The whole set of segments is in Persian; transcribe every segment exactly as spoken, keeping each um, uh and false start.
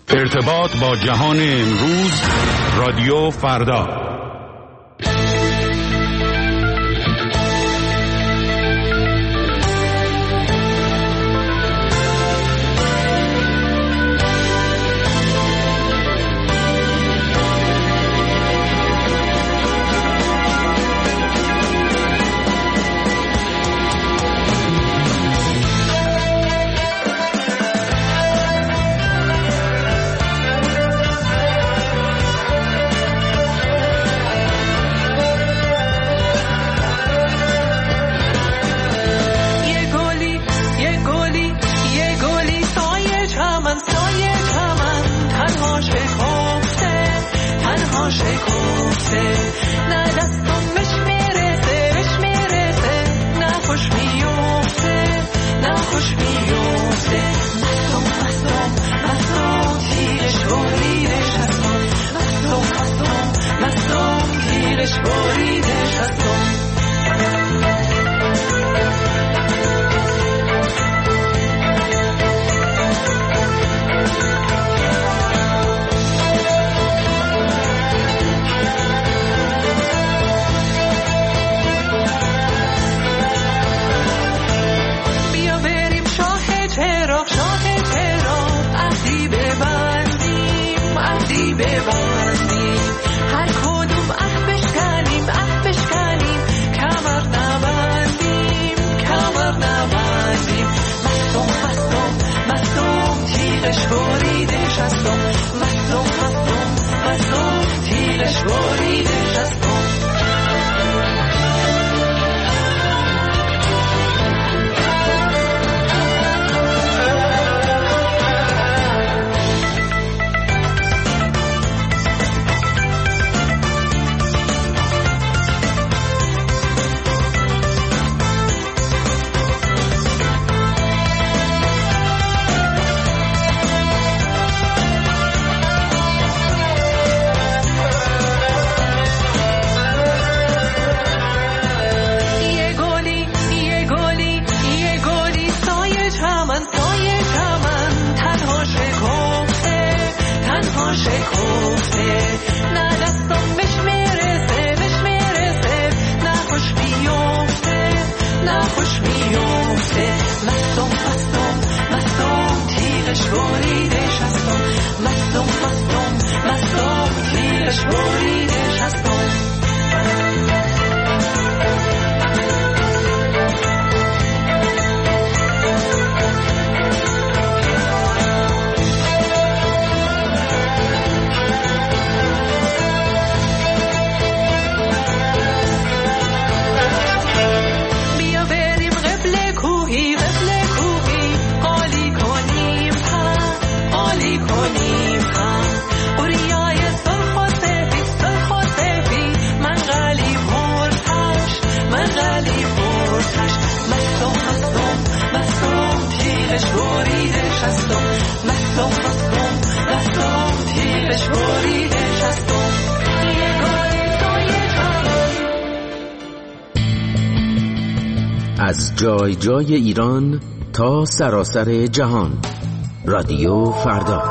ارتباط با جهان امروز، رادیو فردا. از جای جای ایران تا سراسر جهان، رادیو فردا.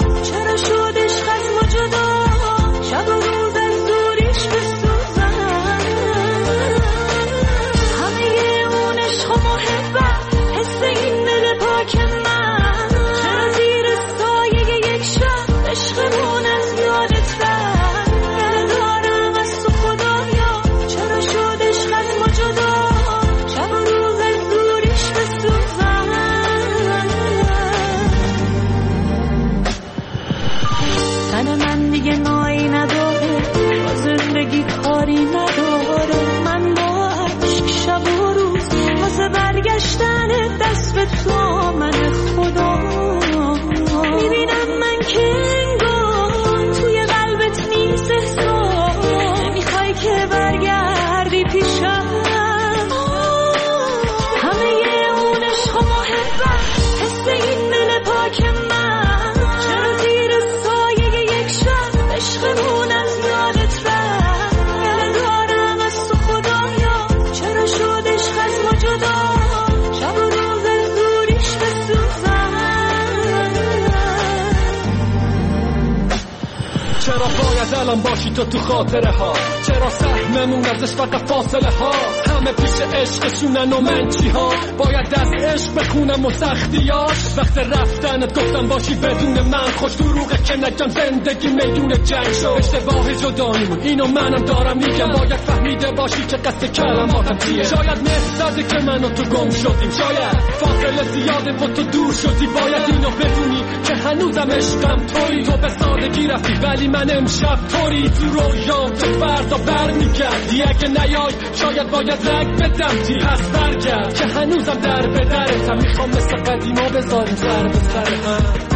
شب و روز از دوریش بسوزم. قلب تو من خدا. میبینم من که انگار توی قلبت نیست احساس، نمیخوای که برگردی پیشم. همه اون عشق و محبت، حس این دل پاک من، چرا زیر سایه یک شب عشقمون از یادت رفت. گله دارم از تو خدایا، چرا شد عشق از ما جدا، شب و روز دوریش بسوزم. چرا باید الان باشی تو تو خاطره ها، چرا سهممون ازش فقط فاصله ها، همه پیش عشقشونن و من چی ها، باید دست عشق بخونم و سختیاش. وقت رفتنت گفتم باشی بدون من، خوش دروغه که نگم زندگی میدون جنگ شد. اشتباه جداییمون اینو منم دارم میگم، باید فهمیده باشی که قصد کلماتم چیه. شاید مهزده که من و تو گم شدیم، شاید فاصله زیاده و تو دور شدی، باید اینو بدونی که هنوزم عشقم تویی. تو به سادگی رفتی ولی من امشب توری، تو رویام تو فردا برمیگردی. اگه نیای شاید باید رگ بدم تی، پس برگرد که هنوزم در به درتم. میخوام مثل قدیما بذاریم سر به سر هم.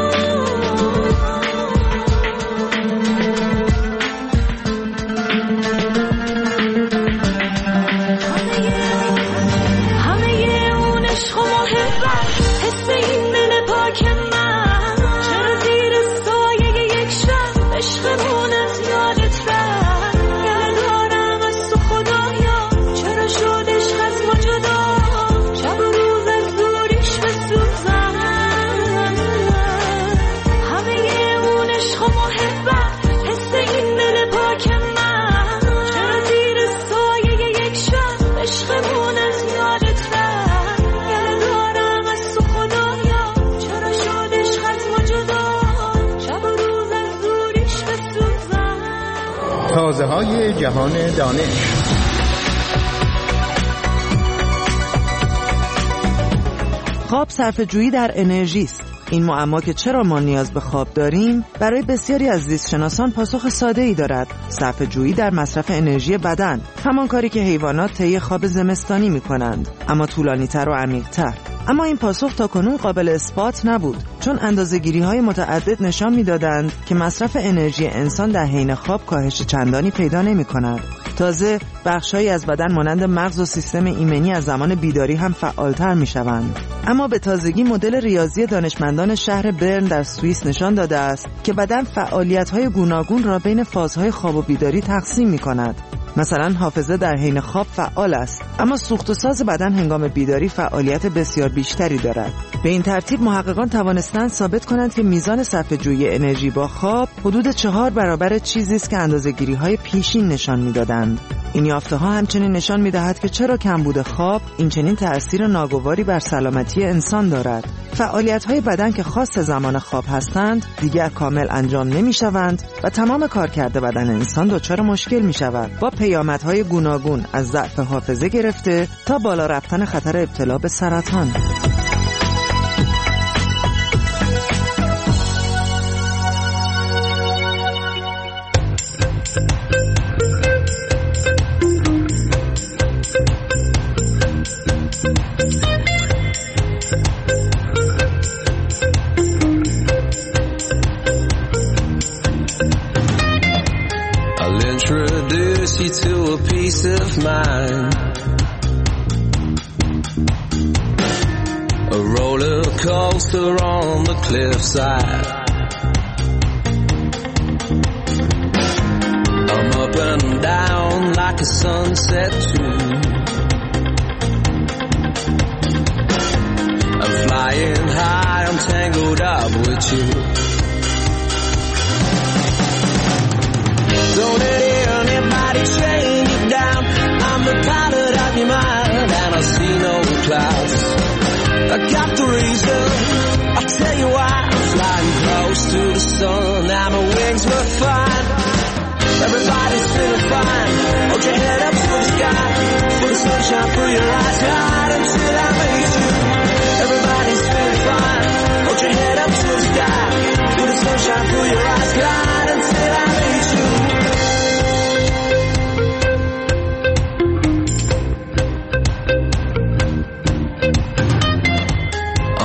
تازه های جهان دانش. خواب صرفه‌جویی در انرژی است. این معما که چرا ما نیاز به خواب داریم، برای بسیاری از زیستشناسان پاسخ ساده‌ای دارد: صرفه‌جویی در مصرف انرژی بدن، همان کاری که حیوانات طی خواب زمستانی می‌کنند، اما طولانی‌تر و عمیق‌تر. اما این پاسخ تاکنون قابل اثبات نبود، چون اندازه‌گیری‌های متعدد نشان می‌دادند که مصرف انرژی انسان در حین خواب کاهش چندانی پیدا نمی‌کند. تازه بخش‌هایی از بدن مانند مغز و سیستم ایمنی از زمان بیداری هم فعالتر می‌شوند. اما به تازگی مدل ریاضی دانشمندان شهر برن در سوئیس نشان داده است که بدن فعالیت‌های گوناگون را بین فازهای خواب و بیداری تقسیم می‌کند. مثلا حافظه در حین خواب فعال است، اما سوخت و ساز بدن هنگام بیداری فعالیت بسیار بیشتری دارد. به این ترتیب محققان توانستند ثابت کنند که میزان صرفه‌جویی انرژی با خواب حدود چهار برابر چیزی است که اندازه‌گیری‌های پیشین نشان می‌دادند. این یافته‌ها همچنین نشان می‌دهد که چرا کمبود خواب این چنین تأثیر ناگواری بر سلامتی انسان دارد. فعالیت‌های بدن که خاص زمان خواب هستند دیگر کامل انجام نمی‌شوند و تمام کارکرد بدن انسان دچار مشکل می‌شود، با پیامدهای گوناگون از ضعف حافظه گرفته تا بالا رفتن خطر ابتلا به سرطان. You to a peace of mind, a roller coaster on the cliffside. I'm up and down like a sunset tune. I'm flying high, I'm tangled up with you. Don't let anybody chain you down. I'm the pilot of your mind, and I see no clouds. I got the reason, I'll tell you why. I'm flying close to the sun, and my wings were fine. Everybody's feeling fine. Hold your head up to the sky, feel the sunshine through your eyes. Glide until I meet you. Everybody's feeling fine. Hold your head up to the sky, feel the sunshine through your eyes. Glide until I meet you.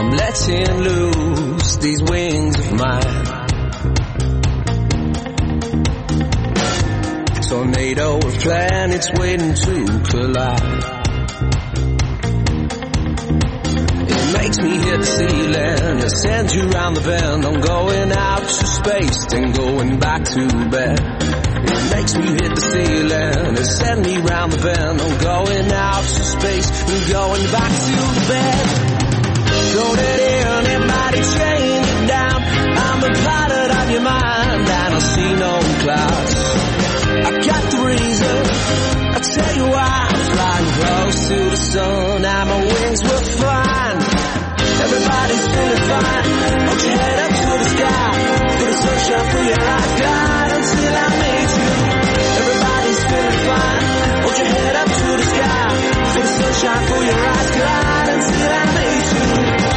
I'm letting loose these wings of mine. Tornado of planets waiting to collide. It makes me hit the ceiling, it sends you round the bend. I'm going out to space, then going back to bed. It makes me hit the ceiling, it sends me round the bend. I'm going out to space, and going back to bed. Don't let anybody chain you down. I'm the pilot of your mind, and I see no clouds. I got the reason, I'll tell you why. I'm flying close to the sun, and my wings were fine. Everybody's feeling fine. Hold your head up to the sky, put the sunshine through your eyes. Glide until I meet you. Everybody's feeling fine. Hold your head up to the sky, put the sunshine through your eyes. Glide until I meet you.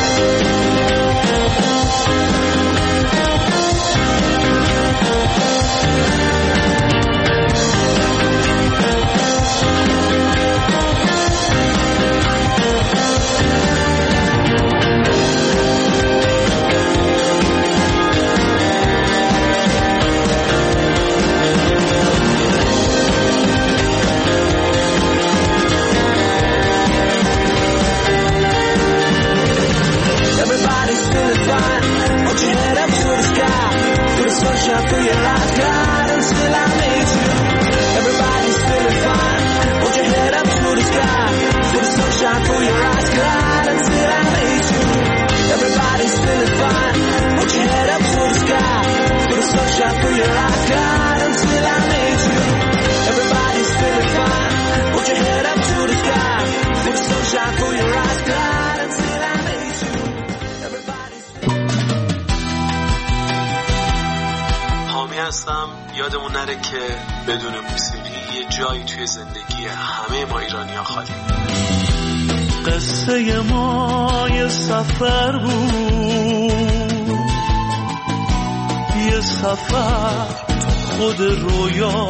Sunshine through your eyes, glide until I meet you. Everybody's feeling fine. Hold your head up to the sky, feel the sunshine through your eyes, glide until I meet you. Everybody's feeling fine. Hold your head up to the sky, feel the sunshine through your eyes, glide until I meet you. Everybody's feeling fine. Hold your head up to the sky, feel the sunshine through your eyes, glide until I meet you. Everybody's هستم. یادمون نره که بدون موسیقی یه جایی توی زندگی همه ما ایرانی‌ها خالی. قصه ما یه سفر بود، یه سفر خود رویا.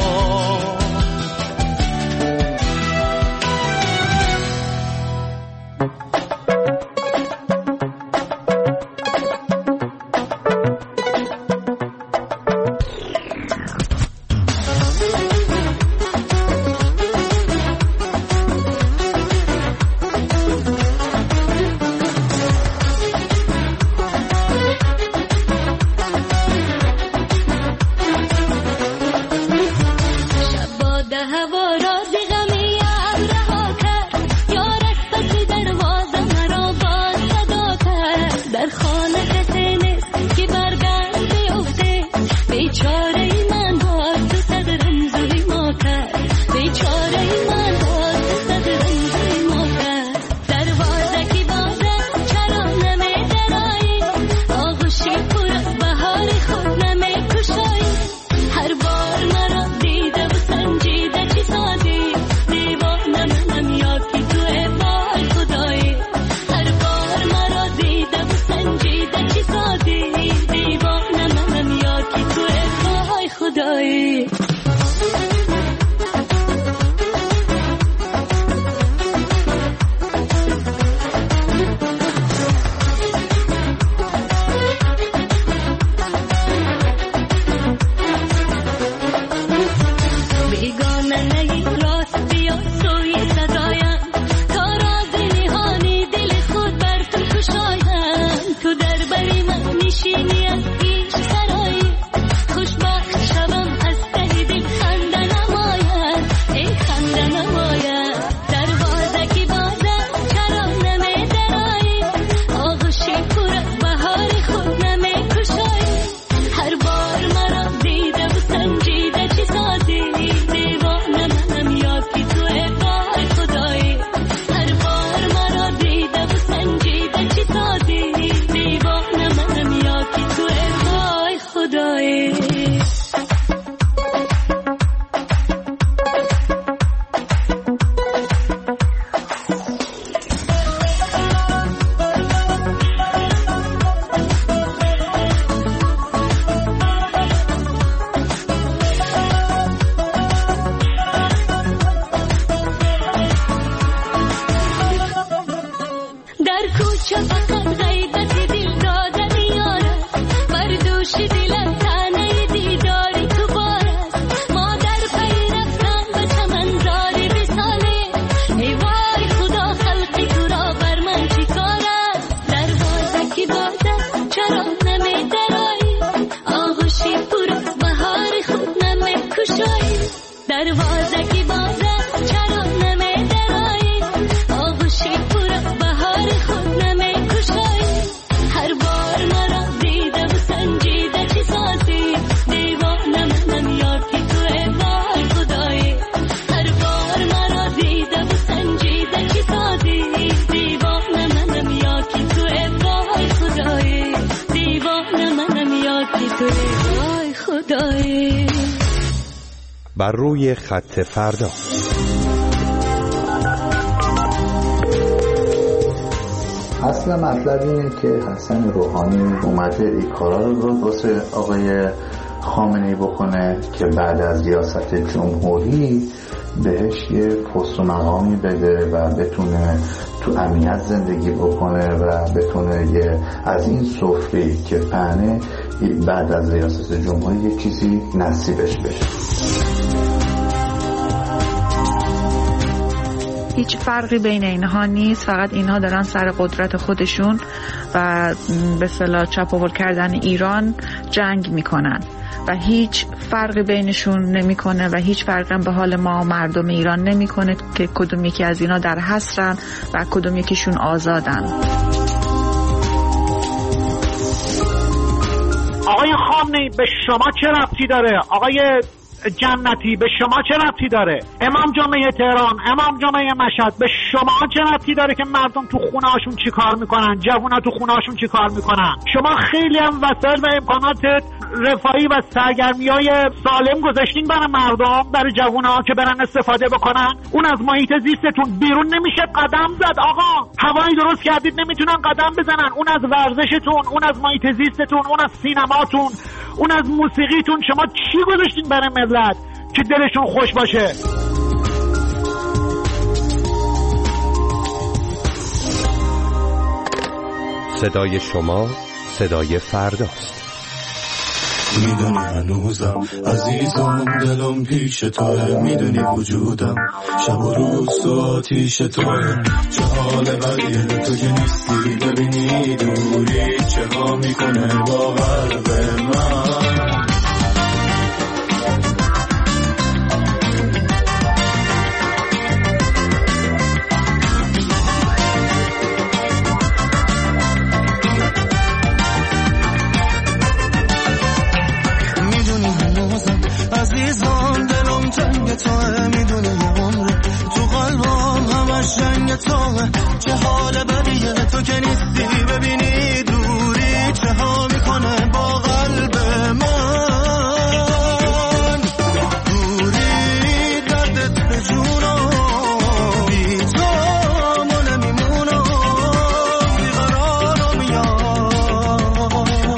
شب بر روی خط فردا. اصلا مطلب اینه که حسن روحانی اومده این کارا رو واسه آقای خامنه‌ای بکنه که بعد از ریاست جمهوری بهش یه پست و مقامی بده و بتونه تو امنیت زندگی بکنه و بتونه یه از این سفره که پهنه بعد از ریاست جمهوری یه چیزی نصیبش بشه. هیچ فرقی بین اینها نیست، فقط اینها دارن سر قدرت خودشون و به اصطلاح چاپاول کردن ایران جنگ میکنن و هیچ فرقی بینشون نمیکنه و هیچ فرقی هم به حال ما مردم ایران نمیکنه که کدوم یکی از اینا در حصرن و کدوم یکیشون آزادن. آقای خامنه‌ای به شما چه ربطی داره؟ آقای جنتی به شما چه ربطی داره؟ امام جمعه تهران، امام جمعه مشهد، به شما چه ربطی داره که مردم تو خونه هاشون چی کار میکنن؟ جوونا تو خونه هاشون چی کار میکنن؟ شما خیلی هم وسایل و امکانات رفاهی و سرگرمی‌های سالم گذاشتین برای مردم، برای جوونا که برن استفاده بکنن. اون از محیط زیستتون بیرون نمیشه قدم زد. آقا هوایی درست کردید نمیتونن قدم بزنن. اون از ورزشتون، اون از محیط زیستتون، اون از سینماتون، اون از موسیقیتون. شما چی گذاشتین برای ملت که دلشون خوش باشه؟ صدای شما صدای فرداست. میدونی هنوزم عزیزم دلم پیش توه، میدونی وجودم شب و روز تو آتیش توه. چه حال بقیه تو که نیستی، ببینی دوری چه ها میکنه با قلب من. عزیزان دلم جنگ توه، میدونه یه عمره تو قلبم همش جنگ توه. چه حال بدیه تو که نیستی، ببینی دوری چه ها میکنه با قلب من. دوری دردت به جونم، بی تو ما نمیمونم، بیقرارم یار.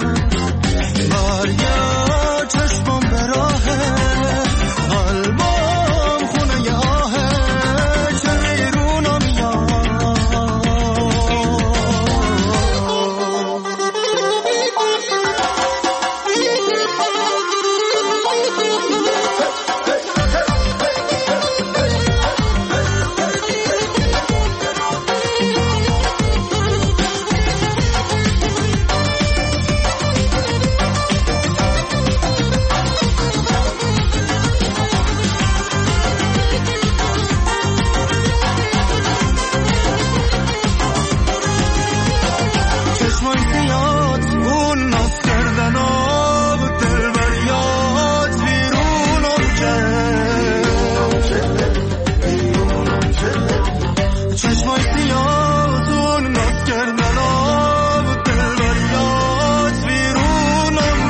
برگرد چشمم به راه قلبم، خونه ی آهه چه بیرونم یار. چشمای زیاد اون ناز کردن آب دل بریاد بیرونم کرد. چشمای زیاد اون ناز کردن آب دل بریاد بیرونم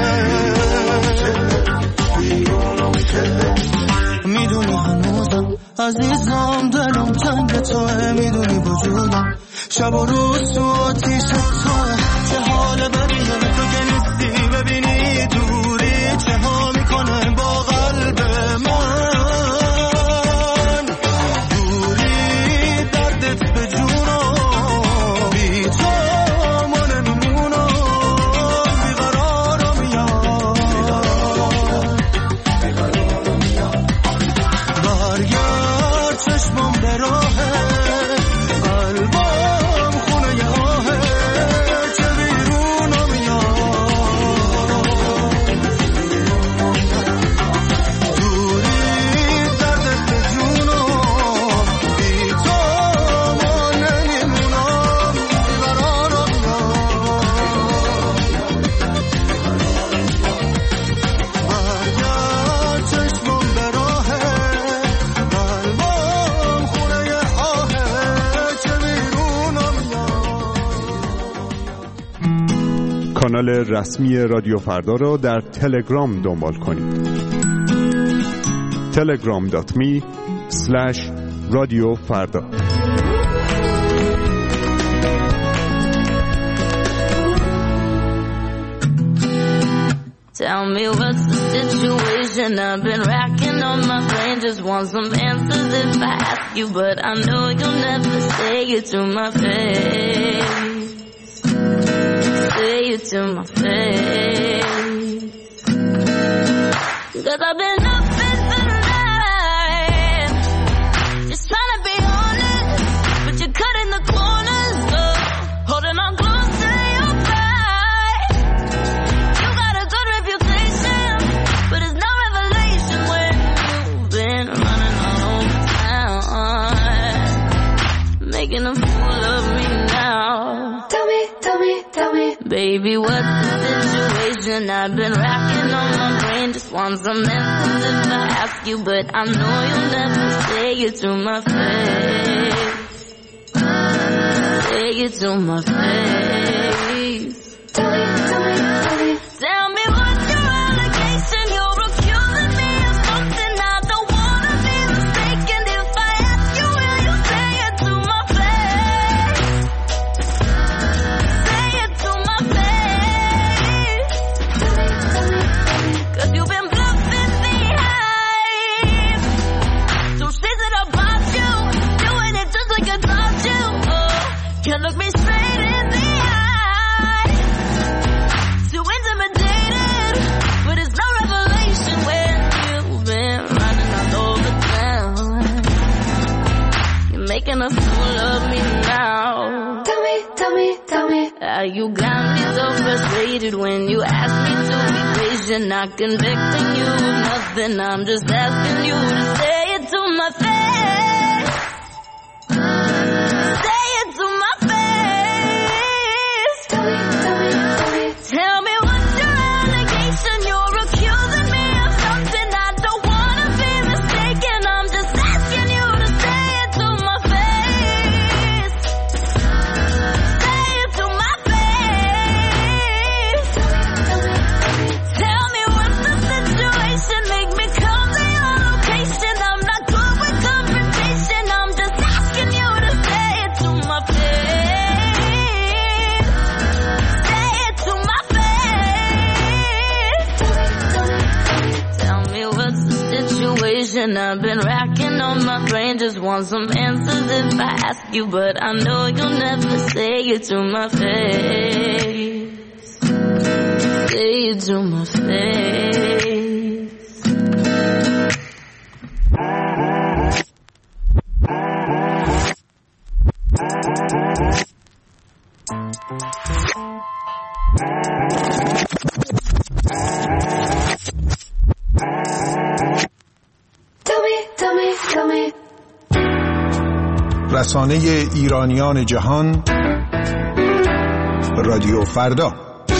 کرد. میدونی هنوزم عزیزم دلم تنگ توه، میدونی وجودم شب و روز تو آتیش توه. چه حال بقیه تو که نیستی، ببینی دوری چه ها میکنه با قلب من. دوری دردت به جونم، بی تو ما نمیمونم، بیقرارم یار. برگرد چشمم به راه قلبم، خونه ی آهه چه بیرونم یار. دوری دردت به جونم، بی تو ما نمیمونم، بیقرارم یار. برگرد چشمم به راه قلبم، خونه ی آهه چه بیرونم یار. کانال رسمی رادیو فردا را در تلگرام دنبال کنید. تلگرام دات می اسلش رادیو فردا. Tell me what's the situation. I've been racking on my brain, just want some answers if I ask you, but I know you'll never say it to my face. Say it to my face. 'Cause I've been up in the night, just trying to be honest, but you're cutting the corners, oh, holding on close to your pride. You got a good reputation, but it's no revelation when you've been running all over town, making a fool of me now. Tell me, tell me, tell me, baby, what's the situation? I've been racking on my brain, just want some answers if I ask you, but I know you'll never say it to my face. Say it to my face. Tell me, tell me, tell me, tell me what's your allegation? You're accusing me of something I don't wanna be mistaken. If I ask you, will you say it to my face? Say it to my face. Cause you've been bluffing the hype. So says it about you, doing it just like I taught you. Oh, can't look me straight in the eye. Too intimidated, but it's no revelation when you've been running all over town. You're making a fool of me now. Tell me, tell me, tell me how you got me so frustrated when you ask me to be patient. Not convicting you of nothing, I'm just asking you to say it to my face. Say it to my face. Tell me, tell me, tell me, tell me what's your allegation? You're accusing me of something I don't wanna be mistaken. I'm just asking you to say it to my face. Say it to my face. Tell me what's the situation? Make me come to your location. I'm not good with confrontation. I'm just asking you to say it to my face. Say it to my face. Tell me what's the situation? I've been racking on my brain, just want some answers if I ask you, but I know you'll never say it to my face. Say it to my face. Tell me, tell me, tell me. رسانه ایرانیان جهان رادیو فردا.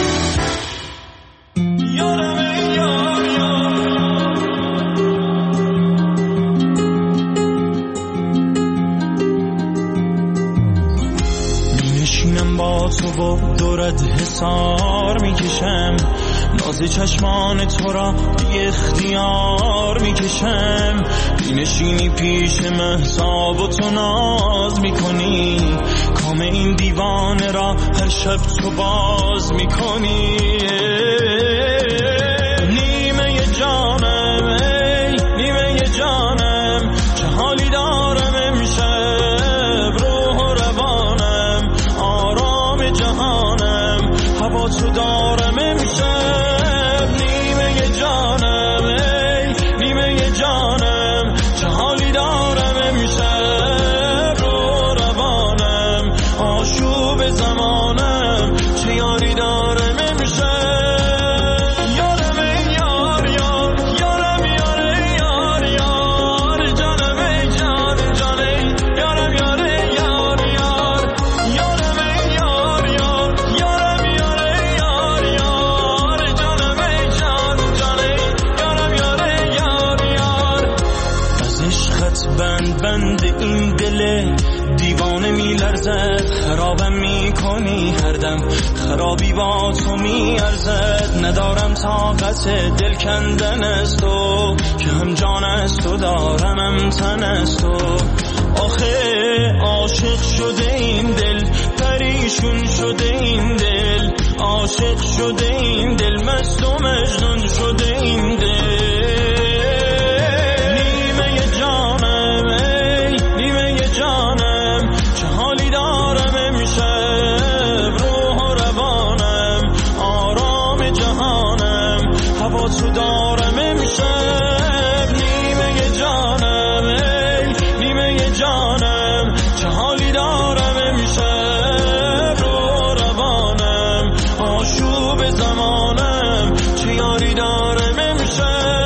می‌نشینم با تو و دورت حسار میکشم، ناز چشمان تو را بی اختیار میکشم. می‌نشینی پیش مهتاب و تو ناز میکنی، کام این دیوانه را هر شب تو باز میکنی. نیمه جانم ای نیمه جانم، چه حالی دارم امشب، روح و روانم آرام جهانم، هوا تو دارم امشب. نیمه جانم ای نیمه جانم، چه حالی دارم امشب، روح و روانم آشوب زمانم، چه یاری دارم امشب. میارزد، خرابم میکنی هر دم، خرابی با تو میارزد. ندارم طاقت دل کندن از تو، که هم جان از تو دارم هم تن از تو. آخه عاشق شده این دل، پریشون شده این دل، عاشق شده این دل، مست و مجنون شده این دل. نیمه جانم ای نیمه جانم، چه حالی دارم امشب، روح و روانم آرام جهانم، هوا تو دارم امشب. نیمه جانم ای نیمه جانم، چه حالی دارم امشب، روح و روانم آشوب زمانم، چه یاری دارم امشب.